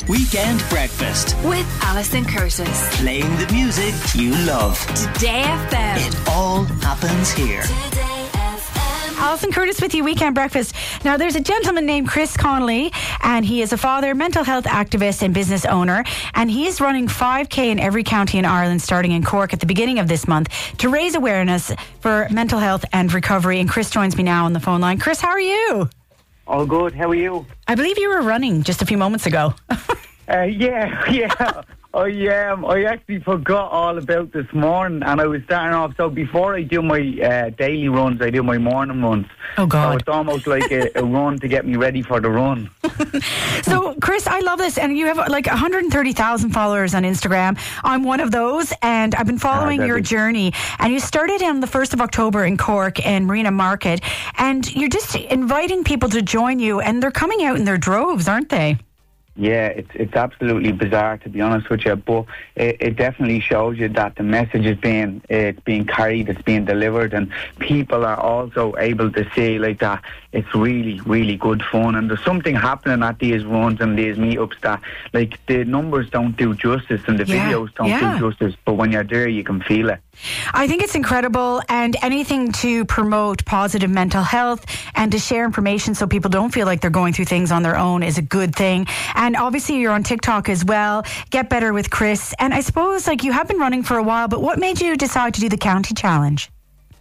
Weekend Breakfast with Alison Curtis. Playing the music you love. Today FM. It all happens here. Alison Curtis with you, Weekend Breakfast. Now, there's a gentleman named Chris Connolly, and he is a father, mental health activist and business owner, and he is running 5K in every county in Ireland, starting in Cork at the beginning of this month, to raise awareness for mental health and recovery. And Chris joins me now on the phone line. Chris, how are you? All good. How are you? I believe you were running just a few moments ago. Yeah. I actually forgot all about this morning, and I was starting off. So before I do my daily runs, I do my morning runs. Oh, God. So it's almost like a run to get me ready for the run. So, Chris, I love this, and you have like 130,000 followers on Instagram. I'm one of those, and I've been following your journey. And you started on the 1st of October in Cork in Marina Market, and you're just inviting people to join you, and they're coming out in their droves, aren't they? Yeah, it's absolutely bizarre, to be honest with you, but it definitely shows you that the message is being carried, it's being delivered, and people are also able to see like that it's really, really good fun, and there's something happening at these runs and these meetups that like the numbers don't do justice and the videos don't do justice, but when you're there you can feel it. I think it's incredible, and anything to promote positive mental health and to share information so people don't feel like they're going through things on their own is a good thing. And obviously you're on TikTok as well. Get Better with Chris. And I suppose like you have been running for a while, but what made you decide to do the county challenge?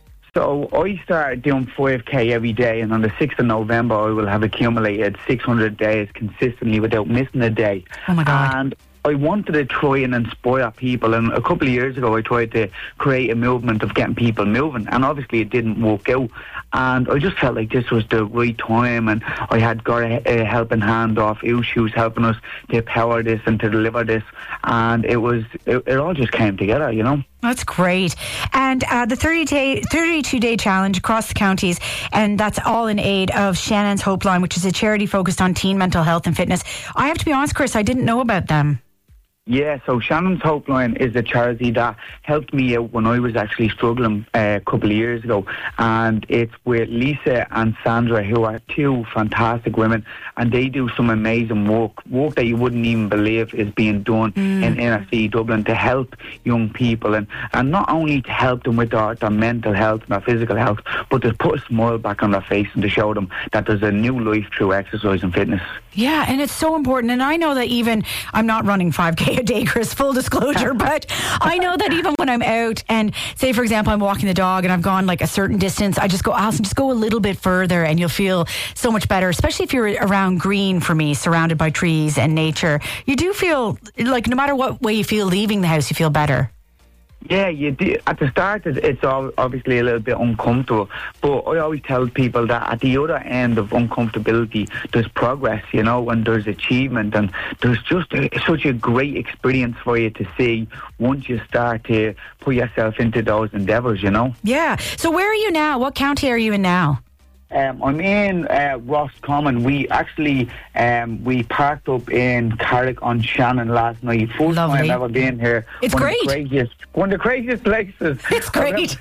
So I started doing 5K every day, and on the 6th of November I will have accumulated 600 days consistently without missing a day. Oh my God. And I wanted to try and inspire people, and a couple of years ago I tried to create a movement of getting people moving, and obviously it didn't work out, and I just felt like this was the right time, and I had got a helping hand off She was helping us to power this and to deliver this, and it all just came together, you know. That's great. And the 32-day challenge across the counties, and that's all in aid of Shannon's Hope Line, which is a charity focused on teen mental health and fitness. I have to be honest, Chris, I didn't know about them. Yeah, so Shannon's Hope Line is a charity that helped me out when I was actually struggling a couple of years ago, and it's with Lisa and Sandra, who are two fantastic women, and they do some amazing work that you wouldn't even believe is being done in NSC Dublin to help young people, and not only to help them with their mental health and their physical health, but to put a smile back on their face and to show them that there's a new life through exercise and fitness. Yeah, and it's so important. And I know that even, I'm not running 5K a day, Chris, full disclosure, but I know that even when I'm out and say, for example, I'm walking the dog and I've gone like a certain distance, I just go, Alison, just go a little bit further and you'll feel so much better, especially if you're around green for me, surrounded by trees and nature. You do feel like no matter what way you feel leaving the house, you feel better. Yeah, you do. At the start, it's all obviously a little bit uncomfortable, but I always tell people that at the other end of uncomfortability, there's progress, you know, and there's achievement, and there's just such a great experience for you to see once you start to put yourself into those endeavours, you know. Yeah. So where are you now? What county are you in now? I'm in Roscommon. We actually we parked up in Carrick on Shannon last night. First time I've ever been here. It's great. One of the craziest places. It's great.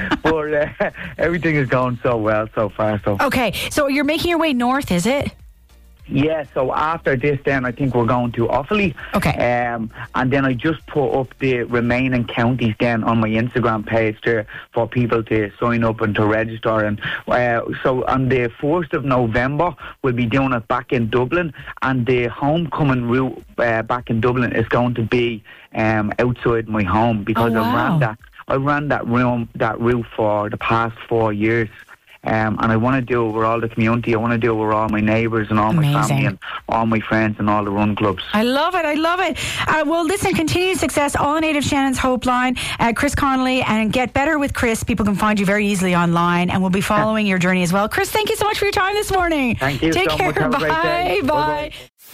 But everything is going so well so far. So okay, so you're making your way north, is it? Yeah, so after this then I think we're going to Offaly. Okay. And then I just put up the remaining counties then on my Instagram page there for people to sign up and to register. And so on the 1st of November we'll be doing it back in Dublin, and the homecoming route back in Dublin is going to be outside my home, because I ran that route for the past 4 years. And I want to do it with all the community. I want to do it with all my neighbours and all my family and all my friends and all the run clubs. I love it. Well, listen, continued success, all in aid of Shannon's Hope Line. Chris Connolly, and Get Better with Chris. People can find you very easily online, and we'll be following your journey as well. Chris, thank you so much for your time this morning. Thank you. Take so care. much. Have a great day. Bye.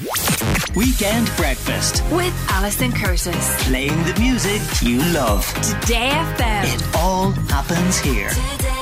Weekend Breakfast with Alison Curtis. Playing the music you love. Today FM. It all happens here. Today